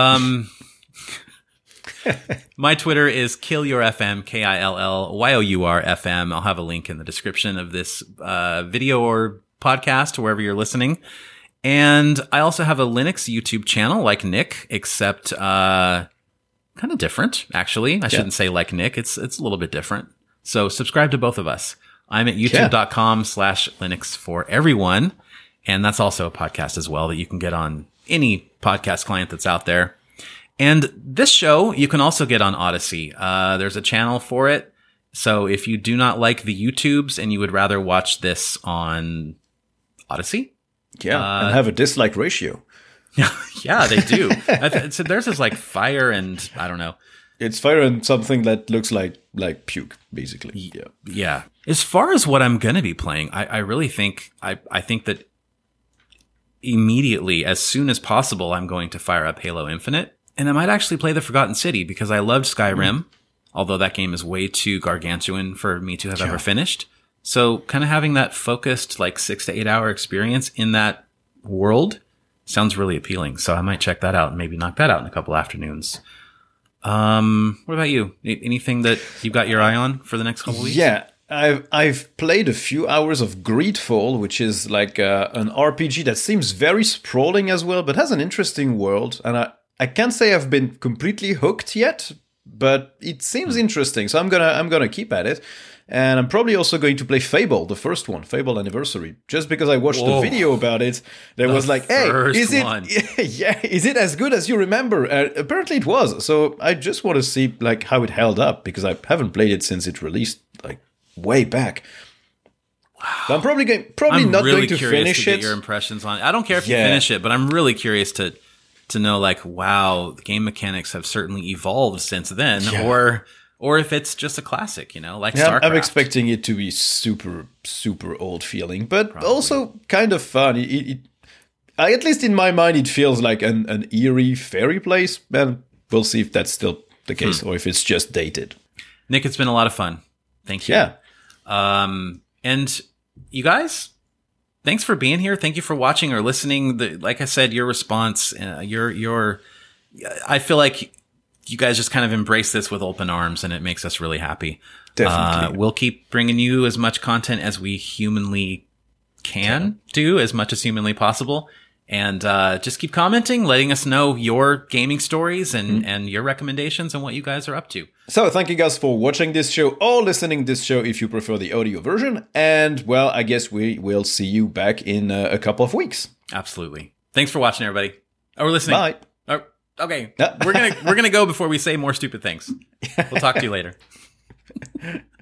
My Twitter is KillYourFM, KILLYOURFM. I'll have a link in the description of this video or podcast, wherever you're listening. And I also have a Linux YouTube channel like Nick, except kind of different, actually. I shouldn't say like Nick. It's a little bit different. So subscribe to both of us. I'm at youtube.com/Linux for everyone. And that's also a podcast as well that you can get on any podcast client that's out there. And this show, you can also get on Odyssey. There's a channel for it. So if you do not like the YouTubes and you would rather watch this on Odyssey. Yeah, and have a dislike ratio. Yeah, they do. So theirs is like fire and I don't know. It's fire and something that looks like puke, basically. Yeah. Yeah. As far as what I'm going to be playing, I really think, I think that immediately, as soon as possible, I'm going to fire up Halo Infinite. And I might actually play The Forgotten City because I loved Skyrim, although that game is way too gargantuan for me to have ever finished. So kind of having that focused, like 6 to 8 hour experience in that world sounds really appealing. So I might check that out and maybe knock that out in a couple afternoons. What about you? Anything that you've got your eye on for the next couple weeks? Yeah. I've played a few hours of Greedfall, which is like an RPG that seems very sprawling as well, but has an interesting world. And I can't say I've been completely hooked yet, but it seems interesting. So I'm gonna keep at it. And I'm probably also going to play Fable, the first one, Fable Anniversary, just because I watched the video about it. There was like, hey, is it as good as you remember? Apparently it was. So I just want to see like how it held up because I haven't played it since it released like way back. Wow. So I'm probably not really going to finish to it. Get your impressions on it. I don't care if you finish it, but I'm really curious to know like, wow, the game mechanics have certainly evolved since then, or if it's just a classic, like StarCraft. I'm expecting it to be super, super old feeling, but also kind of fun. At least in my mind, it feels like an eerie fairy place. And we'll see if that's still the case or if it's just dated. Nick, it's been a lot of fun. Thank you. Yeah. And you guys, thanks for being here. Thank you for watching or listening. Like I said, your response, I feel like you guys just kind of embrace this with open arms, and it makes us really happy. Definitely. We'll keep bringing you as much content as we humanly can do, as much as humanly possible. And just keep commenting, letting us know your gaming stories and your recommendations and what you guys are up to. So thank you guys for watching this show or listening this show if you prefer the audio version. And, well, I guess we will see you back in a couple of weeks. Absolutely. Thanks for watching, everybody. Or listening. Bye. Okay. We're gonna go before we say more stupid things. We'll talk to you later.